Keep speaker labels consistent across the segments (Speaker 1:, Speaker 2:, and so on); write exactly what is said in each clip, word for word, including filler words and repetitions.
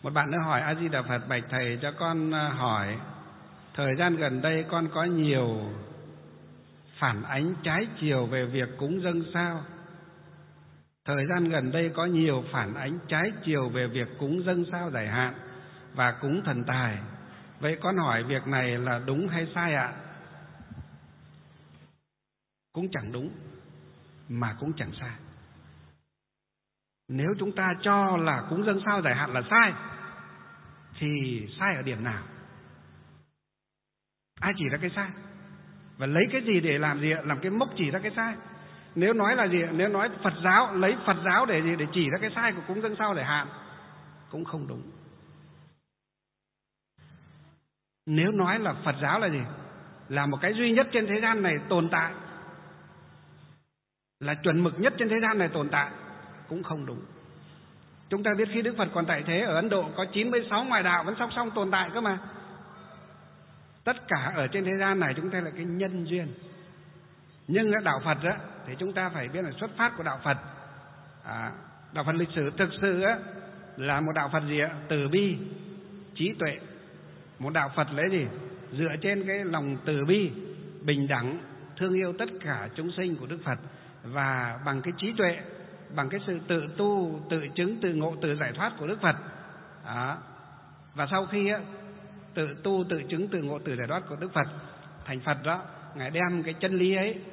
Speaker 1: Một bạn nữa hỏi: A Di Đà Phật, bạch thầy cho con hỏi, thời gian gần đây con có nhiều phản ánh trái chiều về việc cúng dâng sao? Thời gian gần đây có nhiều phản ánh trái chiều về việc cúng dâng sao giải hạn và cúng thần tài. Vậy con hỏi việc này là đúng hay sai ạ? Cũng chẳng đúng mà cũng chẳng sai. Nếu chúng ta cho là cúng dâng sao giải hạn là sai thì sai ở điểm nào? Ai chỉ ra cái sai? Và lấy cái gì để làm gì ạ? Làm cái mốc chỉ ra cái sai. Nếu nói là gì ạ? Nếu nói Phật giáo, lấy Phật giáo để gì? Để chỉ ra cái sai của cúng dâng sao giải hạn cũng không đúng. Nếu nói là Phật giáo là gì? Là một cái duy nhất trên thế gian này tồn tại, là chuẩn mực nhất trên thế gian này tồn tại, cũng không đúng. Chúng ta biết khi Đức Phật còn tại thế ở Ấn Độ có chín mươi sáu ngoại đạo vẫn song song tồn tại cơ mà. Tất cả ở trên thế gian này chúng ta là cái nhân duyên. Nhưng đạo Phật á, thì chúng ta phải biết là xuất phát của đạo Phật. À, đạo Phật lịch sử thực sự á, là một đạo Phật gì ạ? Từ bi, trí tuệ. Một đạo Phật lấy gì? Dựa trên cái lòng từ bi, bình đẳng, thương yêu tất cả chúng sinh của Đức Phật. Và bằng cái trí tuệ, bằng cái sự tự tu, tự chứng, tự ngộ, tự giải thoát của Đức Phật. Đó. Và sau khi á, tự tu, tự chứng, tự ngộ, tự giải thoát của Đức Phật thành Phật đó, Ngài đem cái chân lý ấy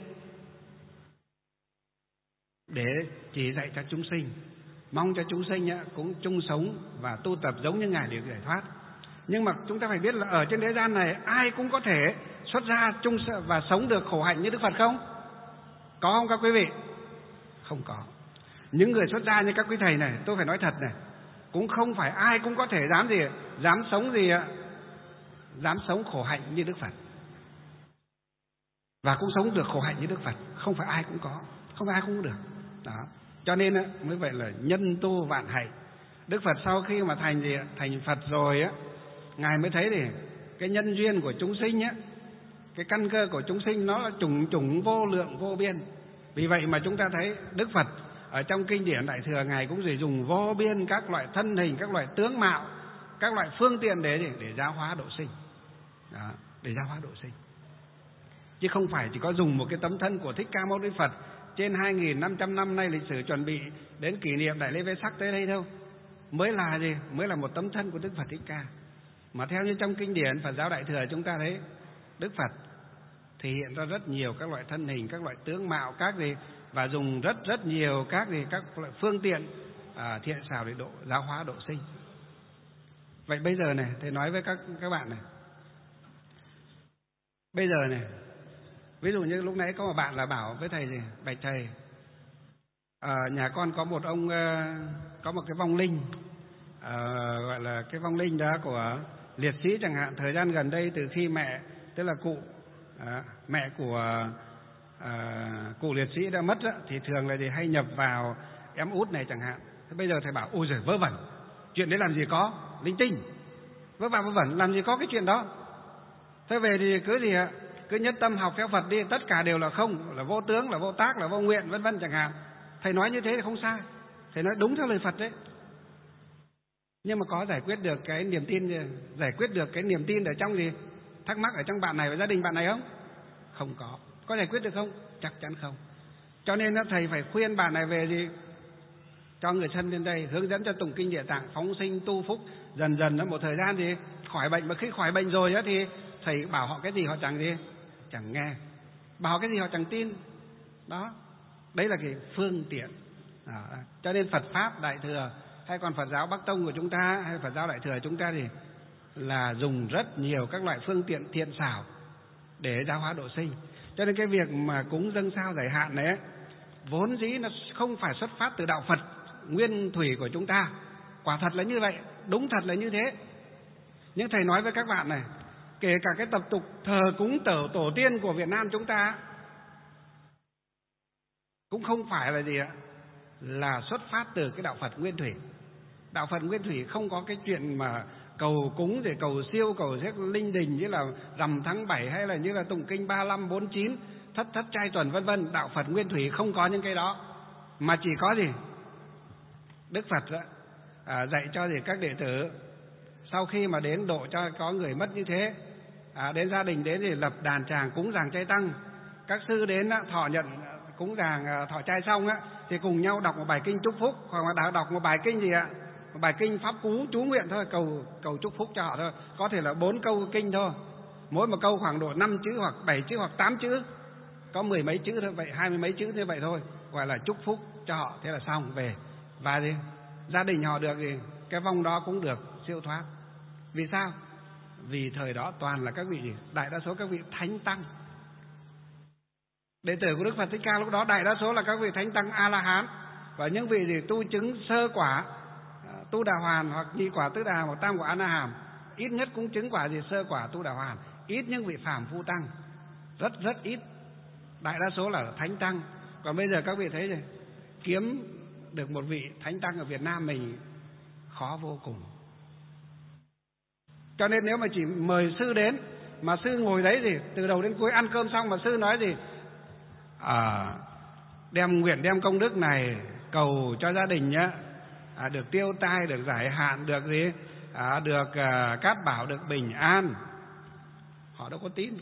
Speaker 1: để chỉ dạy cho chúng sinh, mong cho chúng sinh á, cũng chung sống và tu tập giống như Ngài để giải thoát. Nhưng mà chúng ta phải biết là ở trên thế gian này ai cũng có thể xuất gia chung và sống được khổ hạnh như Đức Phật không? Có không các quý vị? Không có. Những người xuất gia như các quý thầy này, tôi phải nói thật này, cũng không phải ai cũng có thể dám gì, dám sống gì ạ, dám sống khổ hạnh như Đức Phật, và cũng sống được khổ hạnh như Đức Phật. Không phải ai cũng có, không phải ai cũng được. Đó. Cho nên á, mới vậy là nhân tu vạn hạnh. Đức Phật sau khi mà thành gì, thành Phật rồi á, Ngài mới thấy thì cái nhân duyên của chúng sinh á, cái căn cơ của chúng sinh nó là chủng chủng vô lượng vô biên. Vì vậy mà chúng ta thấy Đức Phật ở trong kinh điển Đại Thừa, Ngài cũng chỉ dùng vô biên các loại thân hình, các loại tướng mạo, các loại phương tiện để để giáo hóa độ sinh. Đó, để giáo hóa độ sinh. Chứ không phải chỉ có dùng một cái tấm thân của Thích Ca Mâu Ni Phật trên hai nghìn năm trăm năm nay lịch sử chuẩn bị đến kỷ niệm Đại lễ Vê Sắc tới đây đâu. Mới là gì? Mới là một tấm thân của Đức Phật Thích Ca. Mà theo như trong kinh điển Phật giáo Đại Thừa chúng ta thấy Đức Phật thể hiện ra rất nhiều các loại thân hình, các loại tướng mạo, các gì, và dùng rất rất nhiều các gì, các loại phương tiện à, thiện xảo để độ giáo hóa độ sinh. Vậy bây giờ này, thầy nói với các các bạn này. Bây giờ này, ví dụ như lúc nãy có một bạn là bảo với thầy gì, bạch thầy, à, nhà con có một ông, có một cái vong linh, à, gọi là cái vong linh đó của liệt sĩ chẳng hạn. Thời gian gần đây từ khi mẹ, tức là cụ, à, mẹ của à, cụ liệt sĩ đã mất đó, thì thường là thì hay nhập vào em út này chẳng hạn. Thế bây giờ thầy bảo ôi giời vớ vẩn, chuyện đấy làm gì có, linh tinh, vớ vẩn vớ vẩn, làm gì có cái chuyện đó. Thế về thì cứ gì ạ, cứ nhất tâm học theo Phật đi, tất cả đều là không, là vô tướng, là vô tác, là vô nguyện, vân vân chẳng hạn. Thầy nói như thế thì không sai, thầy nói đúng theo lời Phật đấy. Nhưng mà có giải quyết được cái niềm tin, giải quyết được cái niềm tin ở trong gì, thắc mắc ở trong bạn này và gia đình bạn này không? Không có. Có giải quyết được không? Chắc chắn không. Cho nên thầy phải khuyên bạn này về gì, cho người thân lên đây, hướng dẫn cho tụng kinh Địa Tạng, phóng sinh tu phúc, dần dần nó một thời gian thì khỏi bệnh. Mà khi khỏi bệnh rồi á thì thầy bảo họ cái gì họ chẳng gì, chẳng nghe, bảo cái gì họ chẳng tin. Đó, đấy là cái phương tiện. Đó. Cho nên Phật Pháp Đại Thừa hay còn Phật giáo Bắc Tông của chúng ta hay Phật giáo Đại Thừa chúng ta thì là dùng rất nhiều các loại phương tiện thiện xảo để giáo hóa độ sinh. Cho nên cái việc mà cúng dâng sao giải hạn này ấy, vốn dĩ nó không phải xuất phát từ đạo Phật nguyên thủy của chúng ta. Quả thật là như vậy, đúng thật là như thế. Nhưng thầy nói với các bạn này, kể cả cái tập tục thờ cúng tổ tổ tiên của Việt Nam chúng ta cũng không phải là gì ạ, là xuất phát từ cái đạo Phật nguyên thủy. Đạo Phật nguyên thủy không có cái chuyện mà cầu cúng để cầu siêu, cầu giết linh đình như là rằm tháng bảy hay là như là tụng kinh ba mươi lăm, bốn mươi chín, thất thất trai tuần vân vân. Đạo Phật nguyên thủy không có những cái đó, mà chỉ có gì? Đức Phật đó, à, dạy cho gì các đệ tử sau khi mà đến độ cho có người mất như thế, à, đến gia đình đến thì lập đàn tràng cúng dường chay tăng. Các sư đến á, thọ nhận cúng dường thọ chay xong á, thì cùng nhau đọc một bài kinh chúc phúc, hoặc là đọc một bài kinh gì ạ, một bài kinh pháp cú chú nguyện thôi, cầu cầu chúc phúc cho họ thôi. Có thể là bốn câu kinh thôi, mỗi một câu khoảng độ năm chữ hoặc bảy chữ hoặc tám chữ, có mười mấy chữ thôi, vậy hai mươi mấy chữ như vậy thôi, gọi là chúc phúc cho họ, thế là xong về. Và gì gia đình họ được gì cái vong đó cũng được siêu thoát. Vì sao? Vì thời đó toàn là các vị gì? Đại đa số các vị thánh tăng. Đệ tử của Đức Phật Thích Ca lúc đó đại đa số là các vị thánh tăng A La Hán, và những vị gì tu chứng sơ quả, tu đà hoàn hoặc nhị quả tứ đà hoặc tam quả A Na Hàm, ít nhất cũng chứng quả gì sơ quả tu đà hoàn, ít những vị phàm phu tăng, rất rất ít. Đại đa số là thánh tăng. Còn bây giờ các vị thấy rồi, kiếm được một vị thánh tăng ở Việt Nam mình khó vô cùng. Cho nên nếu mà chỉ mời sư đến mà sư ngồi đấy gì từ đầu đến cuối ăn cơm xong mà sư nói gì à, đem nguyện đem công đức này cầu cho gia đình nhá, à, được tiêu tai, được giải hạn, được gì à, được à, cát bảo, được bình an, họ đâu có tin.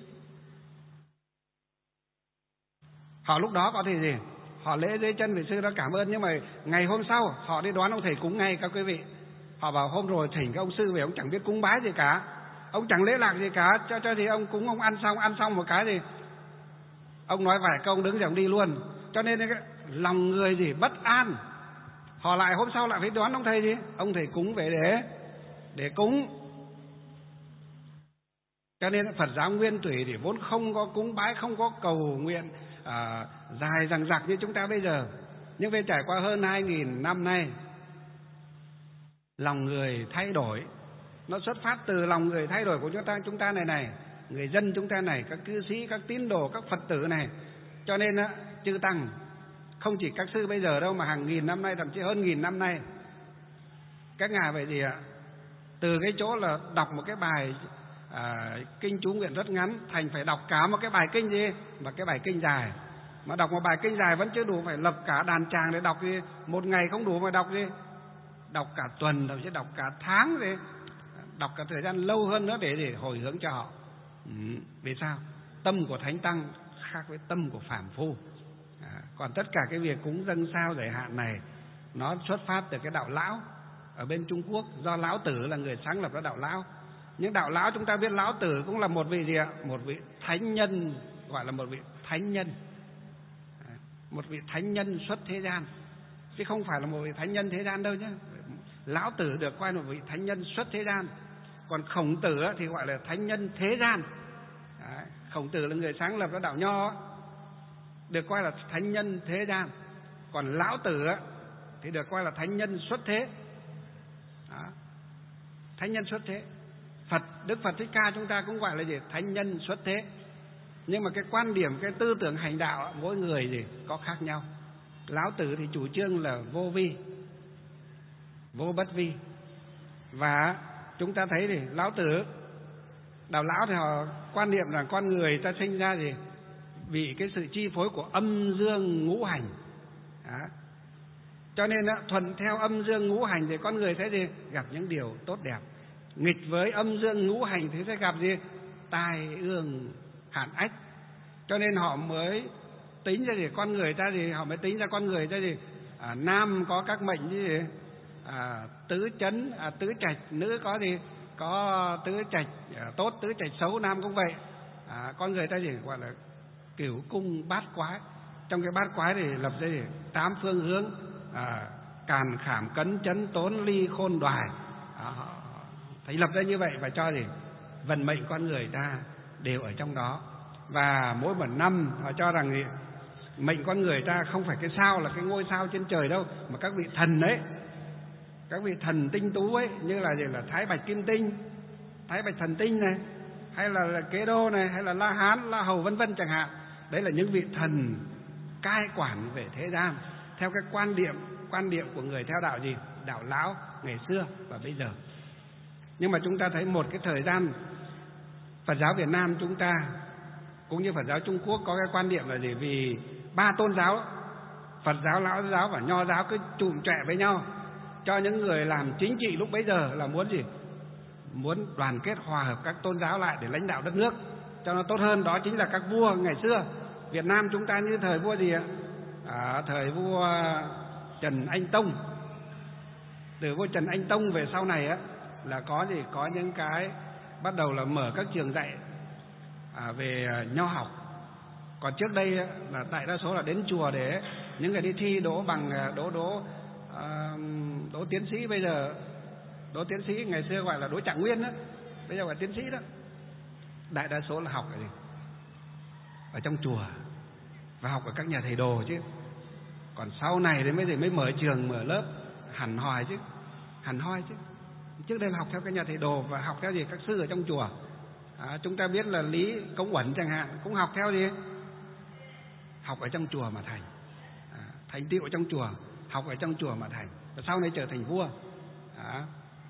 Speaker 1: Họ lúc đó có thể gì họ lễ dưới chân vị sư đó cảm ơn, nhưng mà ngày hôm sau họ đi đoán ông thầy cúng ngay các quý vị. Họ bảo hôm rồi thỉnh cái ông sư về, ông chẳng biết cúng bái gì cả, ông chẳng lễ lạc gì cả, cho cho thì ông cúng, ông ăn xong ăn xong một cái gì ông nói vài câu, ông đứng dậy ông đi luôn. Cho nên cái lòng người gì bất an, họ lại hôm sau lại phải đoán ông thầy gì ông thầy cúng về để để cúng. Cho nên Phật giáo nguyên thủy thì vốn không có cúng bái, không có cầu nguyện à, dài dằng dặc như chúng ta bây giờ. Nhưng về trải qua hơn hai nghìn năm nay, lòng người thay đổi, nó xuất phát từ lòng người thay đổi của chúng ta chúng ta này này, người dân chúng ta này, các cư sĩ, các tín đồ, các Phật tử này. Cho nên á, chư tăng không chỉ các sư bây giờ đâu, mà hàng nghìn năm nay, thậm chí hơn nghìn năm nay, các ngài vậy gì ạ, từ cái chỗ là đọc một cái bài à, kinh chú nguyện rất ngắn, thành phải đọc cả một cái bài kinh gì, mà cái bài kinh dài. Mà đọc một bài kinh dài vẫn chưa đủ, phải lập cả đàn tràng để đọc gì, một ngày không đủ mà đọc gì, đọc cả tuần, thậm chí đọc cả tháng gì, đọc cả thời gian lâu hơn nữa để để hồi hướng cho họ. Ừ, vì sao? Tâm của thánh tăng khác với tâm của phàm phu. À, còn tất cả cái việc cúng dâng sao giải hạn này nó xuất phát từ cái đạo lão ở bên Trung Quốc, do lão tử là người sáng lập ra đạo lão. Nhưng đạo lão chúng ta biết lão tử cũng là một vị gì ạ? Một vị thánh nhân, gọi là một vị thánh nhân, à, một vị thánh nhân xuất thế gian, chứ không phải là một vị thánh nhân thế gian đâu nhé. Lão tử được coi là một vị thánh nhân xuất thế gian, còn Khổng Tử thì gọi là thánh nhân thế gian. Đấy, Khổng Tử là người sáng lập ra đạo Nho, được coi là thánh nhân thế gian. Còn lão tử thì được coi là thánh nhân xuất thế. Đó, thánh nhân xuất thế. Phật, Đức Phật Thích Ca chúng ta cũng gọi là gì? Thánh nhân xuất thế. Nhưng mà cái quan điểm, cái tư tưởng hành đạo mỗi người gì có khác nhau. Lão tử thì chủ trương là vô vi, vô bất vi. Và chúng ta thấy thì lão tử, đạo lão thì họ quan niệm rằng con người ta sinh ra gì vì cái sự chi phối của âm dương ngũ hành. Đó. Cho nên đó, thuận theo âm dương ngũ hành thì con người sẽ gì gặp những điều tốt đẹp, nghịch với âm dương ngũ hành thì sẽ gặp gì tai ương hạn ách. Cho nên họ mới tính ra gì con người ta gì họ mới tính ra con người ta gì à, nam có các mệnh như gì à, tứ chấn à, tứ trạch, nữ có gì có tứ trạch à, tốt, tứ trạch xấu, nam cũng vậy. À, con người ta gì gọi là cửu cung bát quái. Trong cái bát quái thì lập ra gì tám phương hướng, à, càn khảm cấn chấn tốn ly khôn đoài. À, thầy lập ra như vậy và cho gì vận mệnh con người ta đều ở trong đó. Và mỗi một năm họ cho rằng gì mệnh con người ta không phải cái sao là cái ngôi sao trên trời đâu, mà các vị thần đấy, các vị thần tinh tú ấy, như là gì là Thái Bạch Kim Tinh, Thái Bạch Thần Tinh này, hay là, là Kế Đô này, hay là La Hán, La Hầu vân vân chẳng hạn. Đấy là những vị thần cai quản về thế gian theo cái quan điểm quan điểm của người theo đạo gì đạo lão ngày xưa và bây giờ. Nhưng mà chúng ta thấy một cái thời gian Phật giáo Việt Nam chúng ta cũng như Phật giáo Trung Quốc có cái quan điểm là gì, vì ba tôn giáo Phật giáo, Lão giáo và Nho giáo cứ trụm chẹ với nhau, cho những người làm chính trị lúc bấy giờ là muốn gì? Muốn đoàn kết hòa hợp các tôn giáo lại để lãnh đạo đất nước cho nó tốt hơn. Đó chính là các vua ngày xưa. Việt Nam chúng ta như thời vua gì ạ? À, thời vua Trần Anh Tông. Từ vua Trần Anh Tông về sau này á là có gì? Có những cái bắt đầu là mở các trường dạy à, về nho học. Còn trước đây là đại đa số là đến chùa để những người đi thi đỗ bằng đỗ đỗ à, đỗ tiến sĩ. Bây giờ đỗ tiến sĩ ngày xưa gọi là đỗ trạng nguyên đó, bây giờ gọi là tiến sĩ đó. Đại đa số là học ở, ở trong chùa và học ở các nhà thầy đồ chứ. Còn sau này đến bây giờ mới mở trường mở lớp hẳn hoi chứ, hẳn hoi chứ. Trước đây là học theo các nhà thầy đồ và học theo gì? Các sư ở trong chùa. À, chúng ta biết là Lý Công Uẩn chẳng hạn cũng học theo gì? Học ở trong chùa mà thành. À, thành tựu ở trong chùa, học ở trong chùa mà thành. Và sau này trở thành vua. À.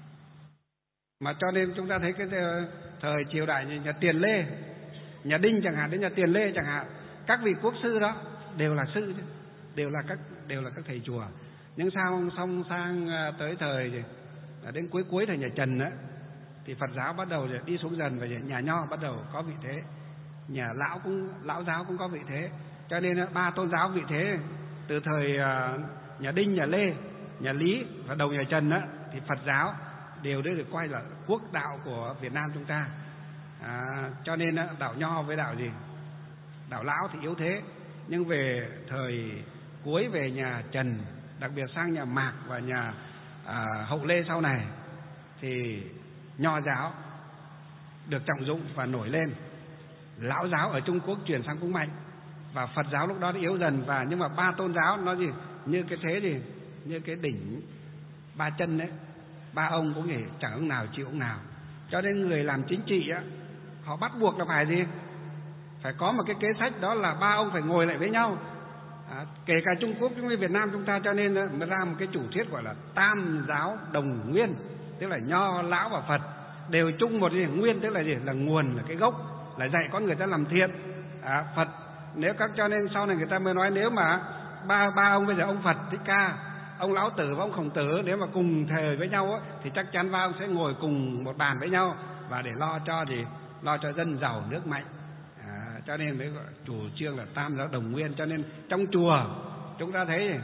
Speaker 1: Mà cho nên chúng ta thấy cái thời triều đại như nhà Tiền Lê, nhà Đinh chẳng hạn, đến nhà Tiền Lê chẳng hạn, các vị quốc sư đó đều là sư chứ, đều là các đều là các thầy chùa. Nhưng sao xong sang tới thời đến cuối cuối thời nhà Trần á thì Phật giáo bắt đầu đi xuống dần và nhà Nho bắt đầu có vị thế, nhà lão cũng lão giáo cũng có vị thế. Cho nên ba tôn giáo vị thế từ thời nhà Đinh, nhà Lê, nhà Lý và đầu nhà Trần á thì Phật giáo đều được coi là quốc đạo của Việt Nam chúng ta. À, cho nên đạo Nho với đạo gì? Đạo Lão thì yếu thế. Nhưng về thời cuối về nhà Trần, đặc biệt sang nhà Mạc và nhà à, Hậu Lê sau này thì Nho giáo được trọng dụng và nổi lên. Lão giáo ở Trung Quốc chuyển sang cũng mạnh và Phật giáo lúc đó đã yếu dần. Và nhưng mà ba tôn giáo nó gì? Như cái thế gì? Như cái đỉnh ba chân đấy. Ba ông cũng nghỉ, chẳng ông nào chịu ông nào. Cho nên người làm chính trị á, họ bắt buộc là phải gì? Phải có một cái kế sách, đó là ba ông phải ngồi lại với nhau. À, kể cả Trung Quốc cũng như Việt Nam chúng ta, cho nên mới ra một cái chủ thuyết gọi là tam giáo đồng nguyên, tức là Nho, Lão và Phật đều chung một gì? Nguyên, tức là gì? Là nguồn, là cái gốc, là dạy con người ta làm thiện. À, Phật nếu các cho nên sau này người ta mới nói nếu mà ba ba ông bây giờ ông Phật Thích Ca, ông Lão Tử và ông Khổng Tử nếu mà cùng thời với nhau á, thì chắc chắn ba ông sẽ ngồi cùng một bàn với nhau và để lo cho gì? Lo cho dân giàu nước mạnh. À, cho nên mới gọi chủ trương là tam giáo đồng nguyên. Cho nên trong chùa chúng ta thấy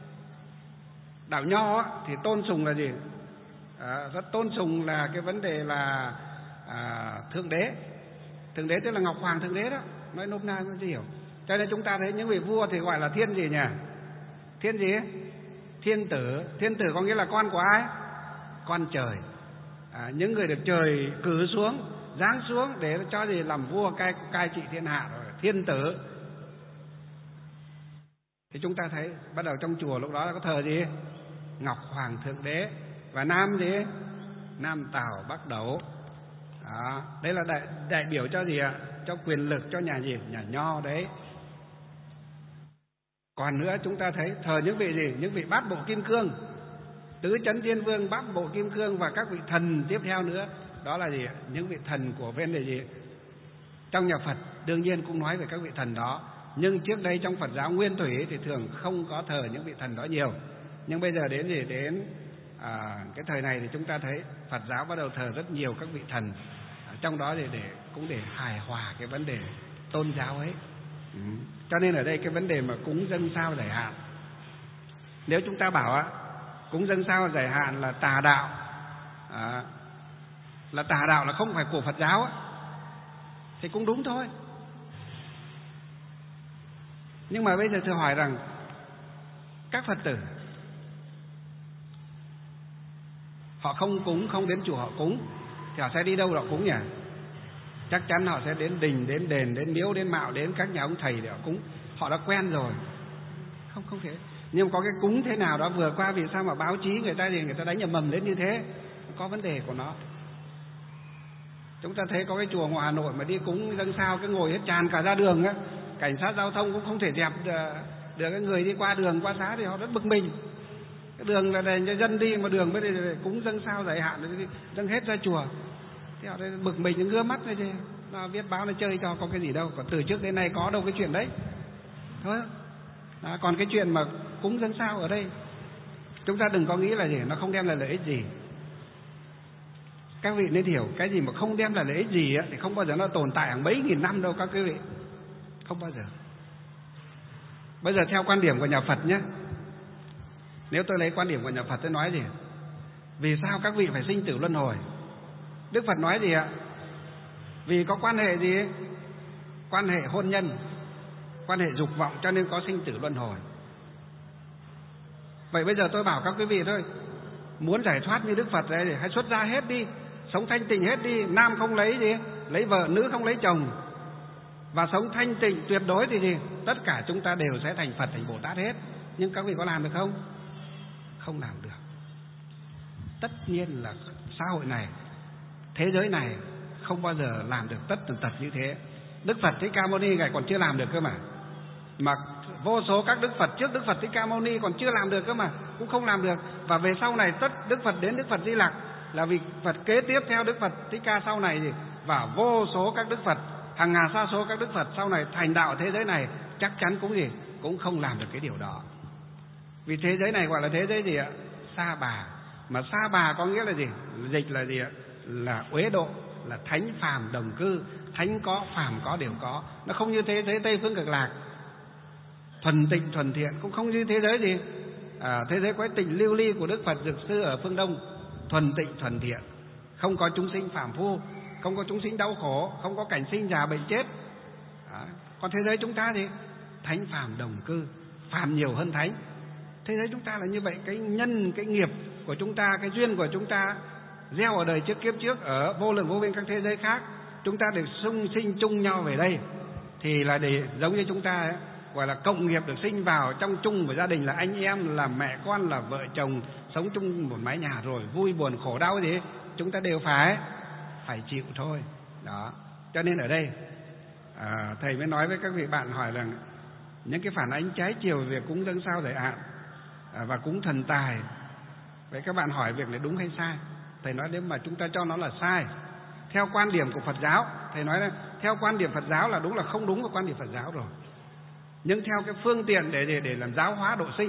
Speaker 1: đạo Nho á, thì tôn sùng là gì? À, rất tôn sùng là cái vấn đề là à, thượng đế. Thượng đế tức là Ngọc Hoàng Thượng Đế đó, nói nôm na không hiểu. Cho nên chúng ta thấy những vị vua thì gọi là thiên gì nhỉ? Thiên gì? Thiên tử. Thiên tử có nghĩa là con của ai? Con trời. À, những người được trời cử xuống, giáng xuống để cho gì? Làm vua cai, cai trị thiên hạ rồi. Thiên tử. Thì chúng ta thấy bắt đầu trong chùa lúc đó có thờ gì? Ngọc Hoàng Thượng Đế. Và Nam gì? Nam Tào Bắc Đấu. Đó. Đây là đại, đại biểu cho gì ạ? Cho quyền lực, cho nhà gì? Nhà Nho đấy. Còn nữa chúng ta thấy thờ những vị gì? Những vị bát bộ kim cương, tứ chấn thiên vương, bát bộ kim cương và các vị thần tiếp theo nữa. Đó là gì? Những vị thần của bên này gì? Trong nhà Phật đương nhiên cũng nói về các vị thần đó. Nhưng trước đây trong Phật giáo nguyên thủy thì thường không có thờ những vị thần đó nhiều. Nhưng bây giờ đến gì? Đến à, cái thời này thì chúng ta thấy Phật giáo bắt đầu thờ rất nhiều các vị thần. À, trong đó thì để cũng để hài hòa cái vấn đề tôn giáo ấy. Ừ. Cho nên ở đây cái vấn đề mà cúng dâng sao giải hạn, nếu chúng ta bảo á cúng dâng sao giải hạn là tà đạo, à, là tà đạo là không phải của Phật giáo á, thì cũng đúng thôi. Nhưng mà bây giờ thưa hỏi rằng các Phật tử họ không cúng, không đến chùa họ cúng, thì họ sẽ đi đâu họ cúng nhỉ? Chắc chắn họ sẽ đến đình, đến đền, đến miếu, đến mạo, đến các nhà ông thầy để họ cúng. Họ đã quen rồi. Không, không thể. Nhưng có cái cúng thế nào đó vừa qua, vì sao mà báo chí người ta thì người ta đánh nhầm mầm đến như thế? Có vấn đề của nó. Chúng ta thấy có cái chùa ngoài Hà Nội mà đi cúng dâng sao cái ngồi hết tràn cả ra đường á, cảnh sát giao thông cũng không thể dẹp được cái người đi qua đường qua xá, thì họ rất bực mình. Cái đường là để cho dân đi mà đường mới để cúng dâng sao giải hạn, dâng hết ra chùa. Thế họ bực mình, ngứa mắt thôi chứ. Nó viết báo nó chơi cho có cái gì đâu. Còn từ trước đến nay có đâu cái chuyện đấy. Thôi. Đó, còn cái chuyện mà cúng dâng sao ở đây Chúng ta đừng có nghĩ là gì, nó không đem lại lợi ích gì. Các vị nên hiểu, cái gì mà không đem lại lợi ích gì á, thì không bao giờ nó tồn tại hàng mấy nghìn năm đâu các quý vị. Không bao giờ. Bây giờ theo quan điểm của nhà Phật nhé, nếu tôi lấy quan điểm của nhà Phật, tôi nói gì? Vì sao các vị phải sinh tử luân hồi? Đức Phật nói gì ạ? Vì có quan hệ gì? Quan hệ hôn nhân, quan hệ dục vọng, cho nên có sinh tử luân hồi. Vậy bây giờ tôi bảo các quý vị thôi, muốn giải thoát như Đức Phật đấy thì hãy xuất gia hết đi, sống thanh tịnh hết đi. Nam không lấy gì, lấy vợ, nữ không lấy chồng, và sống thanh tịnh tuyệt đối thì gì? Tất cả chúng ta đều sẽ thành Phật, thành Bồ Tát hết. Nhưng các vị có làm được không? Không làm được. Tất nhiên là xã hội này, thế giới này không bao giờ làm được tất tần tật như thế. Đức Phật Thích Ca Mâu Ni ngài còn chưa làm được cơ mà. Mà vô số các Đức Phật trước Đức Phật Thích Ca Mâu Ni còn chưa làm được cơ mà, cũng không làm được. Và về sau này tất Đức Phật đến Đức Phật Di Lặc là vì Phật kế tiếp theo Đức Phật Thích Ca sau này gì, và vô số các Đức Phật, hàng ngàn sa số các Đức Phật sau này thành đạo thế giới này chắc chắn cũng gì, cũng không làm được cái điều đó. Vì thế giới này gọi là thế giới gì ạ? Sa bà. Mà sa bà có nghĩa là gì? Dịch là gì ạ? Là uế độ, là thánh phàm đồng cư. Thánh có, phàm có, đều có. Nó không như thế giới Tây Phương Cực Lạc, thuần tịnh thuần thiện, cũng không như thế giới gì à, thế giới quái tịnh lưu ly của Đức Phật Dược Sư ở phương Đông, thuần tịnh thuần thiện, không có chúng sinh phàm phu, không có chúng sinh đau khổ, không có cảnh sinh già bệnh chết. à, Còn thế giới chúng ta thì thánh phàm đồng cư, phàm nhiều hơn thánh. Thế giới chúng ta là như vậy. Cái nhân, cái nghiệp của chúng ta, cái duyên của chúng ta gieo ở đời trước kiếp trước, ở vô lượng vô biên các thế giới khác, chúng ta đều xung sinh chung nhau về đây, thì là để giống như chúng ta ấy, gọi là cộng nghiệp, được sinh vào trong chung của gia đình, là anh em, là mẹ con, là vợ chồng, sống chung một mái nhà, rồi vui buồn khổ đau gì chúng ta đều phải phải chịu thôi. Đó. Cho nên ở đây à, thầy mới nói với các vị bạn hỏi rằng những cái phản ánh trái chiều về cúng dâng sao giải hạn à, và cúng thần tài. Vậy các bạn hỏi việc này đúng hay sai? Thầy nói nếu mà chúng ta cho nó là sai theo quan điểm của Phật giáo, thầy nói là theo quan điểm Phật giáo là đúng, là không đúng với quan điểm Phật giáo rồi. Nhưng theo cái phương tiện để để để làm giáo hóa độ sinh,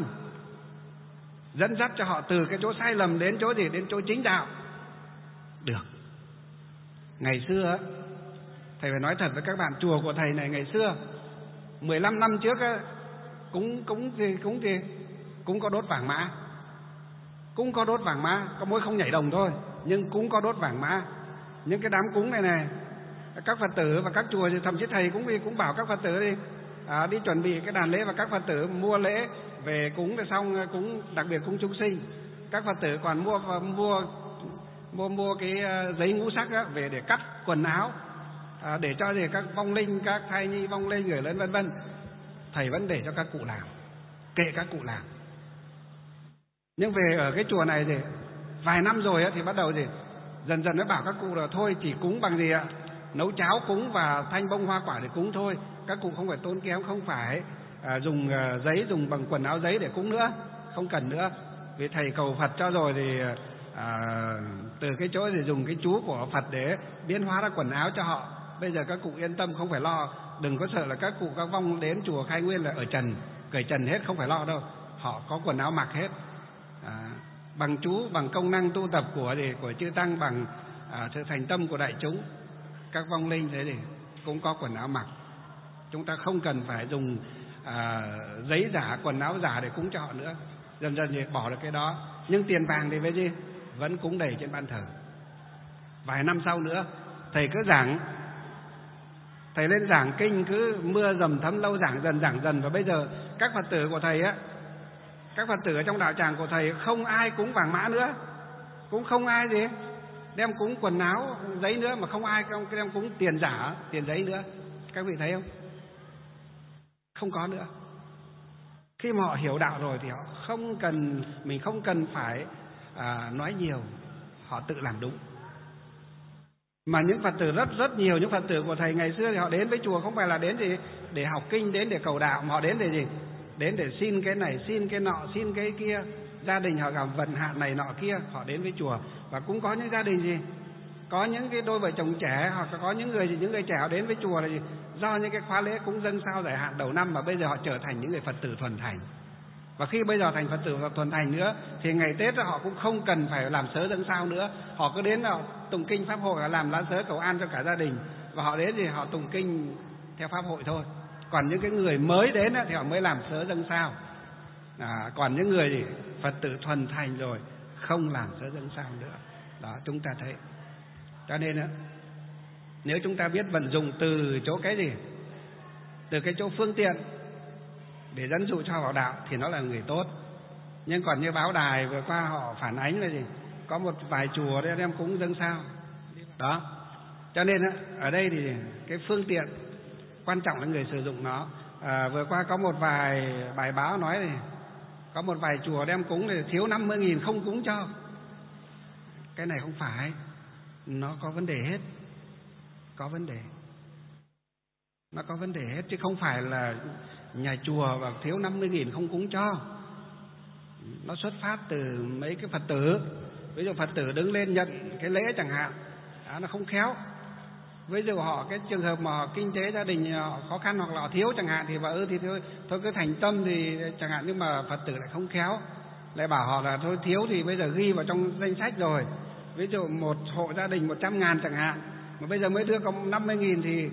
Speaker 1: dẫn dắt cho họ từ cái chỗ sai lầm đến chỗ gì, đến chỗ chính đạo, được. Ngày xưa thầy phải nói thật với các bạn, chùa của thầy này ngày xưa mười lăm năm trước cũng cũng gì cũng gì cũng có đốt vàng mã, cũng có đốt vàng mã, có mỗi không nhảy đồng thôi, nhưng cũng có đốt vàng mã. Những cái đám cúng này này, các Phật tử và các chùa thì thậm chí thầy cũng cũng bảo các Phật tử đi à, đi chuẩn bị cái đàn lễ, và các Phật tử mua lễ về cúng rồi xong cúng, đặc biệt cúng chúng sinh. Các Phật tử còn mua mua mua mua cái giấy ngũ sắc đó, về để cắt quần áo à, để cho gì các vong linh, các thai nhi vong linh người lớn vân vân. Thầy vẫn để cho các cụ làm, kệ các cụ làm. Nhưng về ở cái chùa này thì vài năm rồi á, thì bắt đầu gì dần dần nó bảo các cụ là thôi chỉ cúng bằng gì ạ, nấu cháo cúng và thanh bông hoa quả để cúng thôi. Các cụ không phải tốn kém, không phải à, dùng à, giấy, dùng bằng quần áo giấy để cúng nữa, không cần nữa. Vì thầy cầu Phật cho rồi thì à, từ cái chỗ thì dùng cái chú của Phật để biến hóa ra quần áo cho họ. Bây giờ các cụ yên tâm, không phải lo, đừng có sợ là các cụ các vong đến chùa Khai Nguyên là ở trần, cởi trần hết, không phải lo đâu. Họ có quần áo mặc hết. À, bằng chú, bằng công năng tu tập của thì của chư tăng, bằng à, sự thành tâm của đại chúng, các vong linh thế thì cũng có quần áo mặc. Chúng ta không cần phải dùng à, giấy giả, quần áo giả để cúng cho họ nữa. Dần dần thì bỏ được cái đó. Nhưng tiền vàng thì về gì vẫn cúng đầy trên ban thờ. Vài năm sau nữa thầy cứ giảng, thầy lên giảng kinh, cứ mưa dầm thấm lâu, giảng dần giảng dần. Và bây giờ các Phật tử của thầy á, các Phật tử ở trong đạo tràng của thầy không ai cúng vàng mã nữa, cũng không ai gì đem cúng quần áo giấy nữa, mà không ai đem cúng tiền giả, tiền giấy nữa. Các vị thấy không? Không có nữa. Khi mà họ hiểu đạo rồi thì họ không cần, mình không cần phải à, nói nhiều, họ tự làm đúng. Mà những Phật tử rất rất nhiều, những Phật tử của thầy ngày xưa thì họ đến với chùa không phải là đến gì để học kinh, đến để cầu đạo, mà họ đến để gì? Đến để xin cái này, xin cái nọ, xin cái kia. Gia đình họ gặp vận hạn này nọ kia, họ đến với chùa. Và cũng có những gia đình gì, có những cái đôi vợ chồng trẻ, hoặc có những người gì, những người trẻ họ đến với chùa là gì, do những cái khóa lễ cúng dâng sao giải hạn đầu năm mà bây giờ họ trở thành những người Phật tử thuần thành. Và khi bây giờ thành Phật tử và thuần thành nữa thì ngày Tết họ cũng không cần phải làm sớ dâng sao nữa. Họ cứ đến là tụng kinh pháp hội, làm lá sớ cầu an cho cả gia đình, và họ đến thì họ tụng kinh theo pháp hội thôi. Còn những cái người mới đến thì họ mới làm sớ dâng sao. À, còn những người thì Phật tử thuần thành rồi không làm sớ dâng sao nữa. Đó, chúng ta thấy. Cho nên á, nếu chúng ta biết vận dụng từ chỗ cái gì, từ cái chỗ phương tiện để dẫn dụ cho họ vào đạo thì nó là người tốt. Nhưng còn như báo đài vừa qua họ phản ánh là gì, có một vài chùa đem đem cúng dâng sao đó. Cho nên á, ở đây thì cái phương tiện quan trọng là người sử dụng nó. À, vừa qua có một vài bài báo nói thì có một vài chùa đem cúng thì thiếu năm mươi nghìn không cúng cho. Cái này không phải, nó có vấn đề hết. Có vấn đề. Nó có vấn đề hết, chứ không phải là nhà chùa và thiếu năm mươi nghìn không cúng cho. Nó xuất phát từ mấy cái Phật tử. Ví dụ Phật tử đứng lên nhận cái lễ chẳng hạn, đó, nó không khéo. Ví dụ họ cái trường hợp mà kinh tế gia đình họ khó khăn hoặc là họ thiếu chẳng hạn thì bảo ư thì thôi, thôi cứ thành tâm thì chẳng hạn, nhưng mà Phật tử lại không khéo, lại bảo họ là thôi thiếu thì bây giờ ghi vào trong danh sách rồi. Ví dụ một hộ gia đình một trăm ngàn chẳng hạn, mà bây giờ mới đưa có năm mươi nghìn thì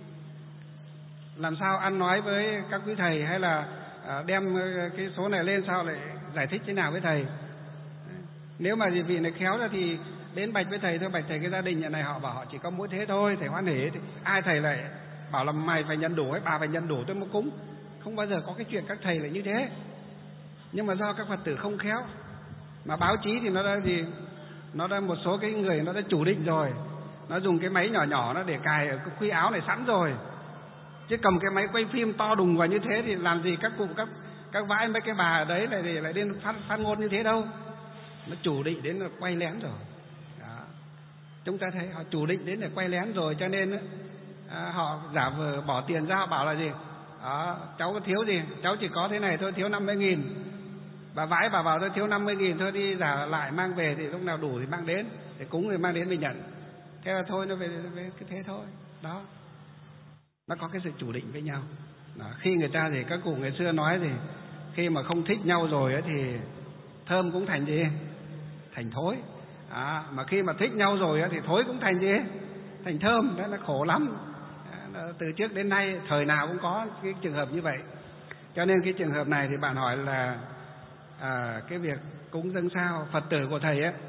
Speaker 1: làm sao ăn nói với các quý thầy, hay là đem cái số này lên sao lại giải thích thế nào với thầy. Nếu mà vị này khéo ra thì đến bạch với thầy thôi, bạch thầy cái gia đình nhà này họ bảo họ chỉ có mỗi thế thôi, thầy hoan hỉ, thì ai thầy lại bảo là mày phải nhận đủ hay bà phải nhận đủ tôi mới cúng. Không bao giờ có cái chuyện các thầy lại như thế. Nhưng mà do các Phật tử không khéo, mà báo chí thì nó đã gì, nó đã một số cái người nó đã chủ định rồi, nó dùng cái máy nhỏ nhỏ nó để cài ở cái khuy áo này sẵn rồi, chứ cầm cái máy quay phim to đùng vào như thế thì làm gì các cụ các các vãi mấy cái bà ở đấy lại lại đến phát phát ngôn như thế đâu. Nó chủ định đến là quay lén rồi. Đó. Chúng ta thấy họ chủ định đến để quay lén rồi, cho nên à, họ giả vờ bỏ tiền ra, họ bảo là gì, đó, cháu có thiếu gì, cháu chỉ có thế này thôi, thiếu năm mươi nghìn. Bà vãi bà bảo tôi thiếu năm mươi nghìn thôi, đi giả lại mang về thì lúc nào đủ thì mang đến, để cúng thì mang đến mình nhận. Thế là thôi, nó về, về cái thế thôi. Đó, nó có cái sự chủ định với nhau. Đó. Khi người ta thì các cụ ngày xưa nói thì khi mà không thích nhau rồi ấy, thì thơm cũng thành gì, thành thối. À, mà khi mà thích nhau rồi ấy, thì thối cũng thành gì, thành thơm. Đó là khổ lắm. Đó, từ trước đến nay thời nào cũng có cái trường hợp như vậy. Cho nên cái trường hợp này thì bạn hỏi là à, cái việc cúng dâng sao Phật tử của thầy ấy,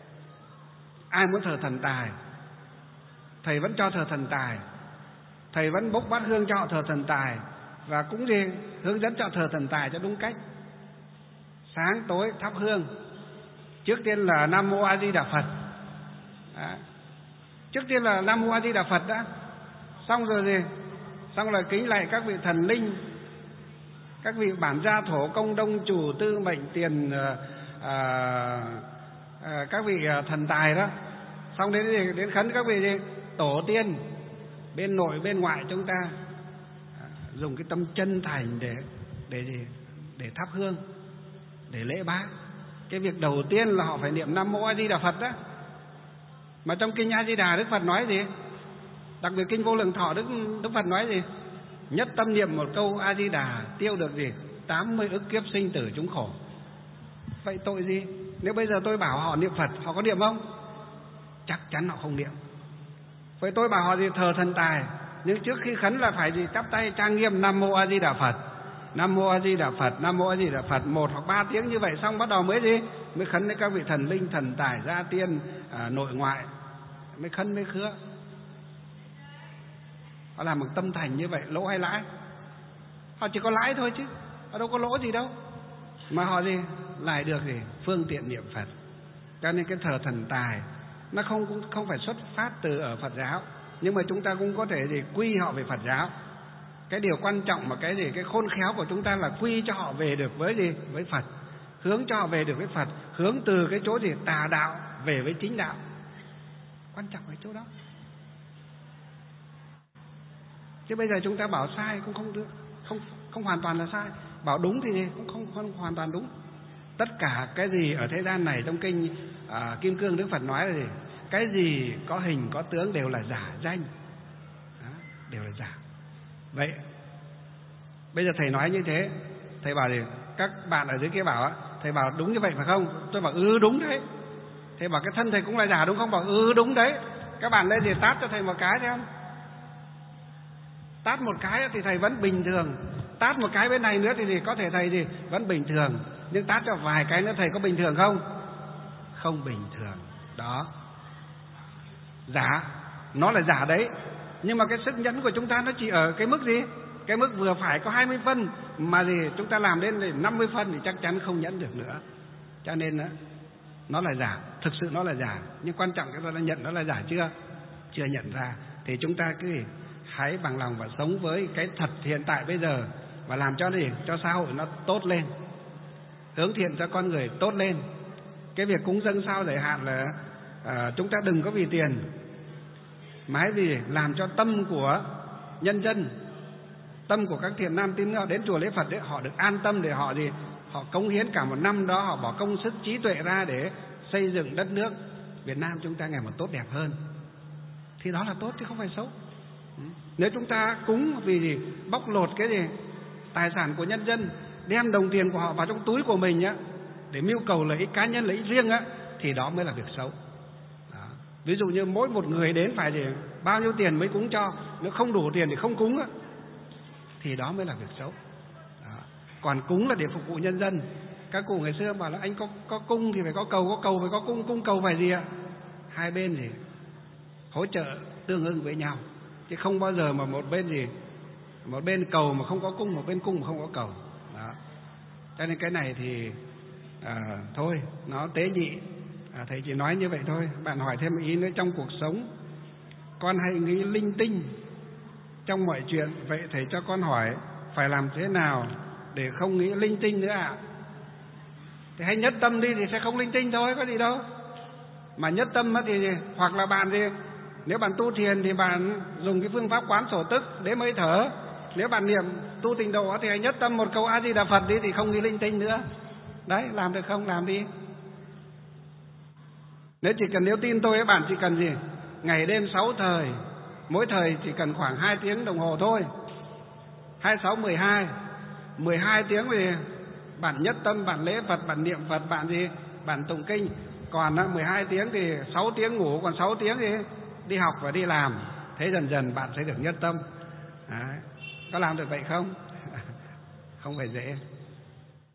Speaker 1: ai muốn thờ thần tài, thầy vẫn cho thờ thần tài, thầy vẫn bốc bát hương cho họ thờ thần tài, và cũng gì hướng dẫn cho thờ thần tài cho đúng cách. Sáng tối thắp hương, trước tiên là Nam Mô A Di Đà Phật. Đó. Trước tiên là Nam Mô A Di Đà Phật đã, xong rồi gì, xong rồi kính lạy các vị thần linh, các vị bản gia thổ công đông chủ tư mệnh tiền, à, à, các vị thần tài đó. Xong đến gì, đến khấn các vị gì, tổ tiên bên nội bên ngoại chúng ta, à, dùng cái tâm chân thành để để gì, để thắp hương, để lễ bái. Cái việc đầu tiên là họ phải niệm Nam Mô A Di Đà Phật đó. Mà trong kinh A Di Đà Đức Phật nói gì, đặc biệt kinh Vô Lượng Thọ Đức Đức Phật nói gì, nhất tâm niệm một câu A Di Đà tiêu được gì, tám mươi ức kiếp sinh tử chúng khổ. Vậy tội gì? Nếu bây giờ tôi bảo họ niệm Phật, họ có niệm không? Chắc chắn họ không niệm. Vậy tôi bảo họ gì, thờ thần tài, nhưng trước khi khấn là phải gì, chắp tay trang nghiêm Nam Mô A Di Đà Phật, Nam Mô A Di Đà Phật, Nam Mô A Di Đà Phật, một hoặc ba tiếng như vậy, xong bắt đầu mới gì, mới khấn với các vị thần linh, thần tài, gia tiên, à, nội ngoại, mới khấn mới khứa. Họ làm một tâm thành như vậy, lỗ hay lãi? Họ chỉ có lãi thôi chứ, họ đâu có lỗ gì đâu. Mà họ gì, lại được gì, phương tiện niệm Phật. Cho nên cái thờ thần tài nó không cũng không phải xuất phát từ ở Phật giáo, nhưng mà chúng ta cũng có thể gì quy họ về Phật giáo. Cái điều quan trọng mà cái gì, cái khôn khéo của chúng ta là quy cho họ về được với gì, với Phật, hướng cho họ về được với Phật, hướng từ cái chỗ gì tà đạo về với chính đạo. Quan trọng ở chỗ đó. Chứ bây giờ chúng ta bảo sai cũng không được, không không hoàn toàn là sai, bảo đúng thì cũng không, không hoàn toàn đúng. Tất cả cái gì ở thế gian này, trong kinh à, Kim Cương Đức Phật nói là gì, cái gì có hình có tướng đều là giả danh. Đó, đều là giả. Vậy bây giờ thầy nói như thế, thầy bảo gì, các bạn ở dưới kia bảo thầy bảo đúng như vậy phải không? Tôi bảo ừ đúng đấy. Thầy bảo cái thân thầy cũng là giả đúng không? Bảo ừ đúng đấy. Các bạn lên thì tát cho thầy một cái thấy không? Tát một cái thì thầy vẫn bình thường. Tát một cái bên này nữa thì, thì có thể thầy thì vẫn bình thường. Nhưng tát cho vài cái nữa thầy có bình thường không? Không bình thường. Đó. Giả. Nó là giả đấy. Nhưng mà cái sức nhẫn của chúng ta nó chỉ ở cái mức gì? Cái mức vừa phải có hai mươi phân. Mà gì chúng ta làm đến năm mươi phân thì chắc chắn không nhẫn được nữa. Cho nên đó, nó là giả. Thực sự nó là giả. Nhưng quan trọng chúng ta đã nhận nó là giả chưa? Chưa nhận ra. Thì chúng ta cứ hãy bằng lòng và sống với cái thật hiện tại bây giờ. Và làm cho gì? Cho xã hội nó tốt lên. Hướng thiện cho con người tốt lên. Cái việc cúng dâng sao giải hạn là à, chúng ta đừng có vì tiền, mà hãy vì làm cho tâm của nhân dân, tâm của các thiện nam tín ngưỡng đến chùa lễ Phật đấy, họ được an tâm để họ gì? Họ cống hiến cả một năm đó, họ bỏ công sức trí tuệ ra để xây dựng đất nước Việt Nam chúng ta ngày một tốt đẹp hơn. Thì đó là tốt chứ không phải xấu. Nếu chúng ta cúng vì gì? Bóc lột cái gì? Tài sản của nhân dân, đem đồng tiền của họ vào trong túi của mình á, để mưu cầu lợi ích cá nhân, lợi ích riêng á, thì đó mới là việc xấu. Đó. Ví dụ như mỗi một người đến phải gì? Bao nhiêu tiền mới cúng cho, nếu không đủ tiền thì không cúng á, thì đó mới là việc xấu. Đó. Còn cúng là để phục vụ nhân dân. Các cụ ngày xưa bảo là anh có có cung thì phải có cầu, có cầu phải có cung, cung cầu phải gì ạ? Hai bên gì hỗ trợ tương ưng với nhau, chứ không bao giờ mà một bên gì một bên cầu mà không có cung, một bên cung mà không có cầu. Đó. Cho nên cái này thì à, thôi nó tế nhị, à, thầy chỉ nói như vậy thôi. Bạn hỏi thêm ý nữa, trong cuộc sống con hay nghĩ linh tinh trong mọi chuyện, vậy thầy cho con hỏi phải làm thế nào để không nghĩ linh tinh nữa ạ? À? Thì hãy nhất tâm đi thì sẽ không linh tinh thôi, có gì đâu. Mà nhất tâm thì hoặc là bạn gì, nếu bạn tu thiền thì bạn dùng cái phương pháp quán sổ tức để mới thở. Nếu bạn niệm tu tịnh độ thì hãy nhất tâm một câu A Di Đà Phật đi, thì không nghĩ linh tinh nữa. Đấy, làm được không? Làm đi. Nếu chỉ cần nếu tin tôi, các bạn chỉ cần gì? Ngày đêm sáu thời, mỗi thời chỉ cần khoảng hai tiếng đồng hồ thôi. Hai sáu mười hai, mười hai tiếng thì bạn nhất tâm, bạn lễ Phật, bạn niệm Phật, bạn gì? Bạn tụng kinh. Còn mười hai tiếng thì sáu tiếng ngủ, còn sáu tiếng thì đi học và đi làm. Thế dần dần bạn sẽ được nhất tâm. Đấy. Có làm được vậy không? Không phải dễ.